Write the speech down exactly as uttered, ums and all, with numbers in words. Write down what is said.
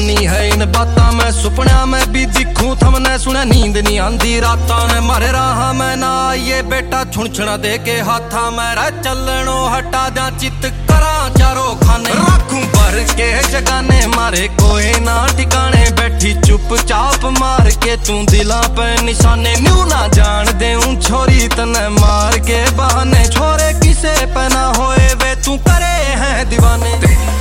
दीवानी है इन बातां मैं सुपना में भी दिखूं थमने सुने नींद नहीं आंदी रातां ने मारे राह में ना आइए बेटा छुणछुणा दे के हाथा मैं रह चलनो हटा जा चित करा चारों खाने राखूं भर के जगाने मारे कोई ना ठिकाने बैठी चुपचाप मार के तू दिला पे निशाने न्यू ना जान देऊं छोरी तने मार के बहाने छोरे किसे पे ना होए वे तू करे हैं दीवाने।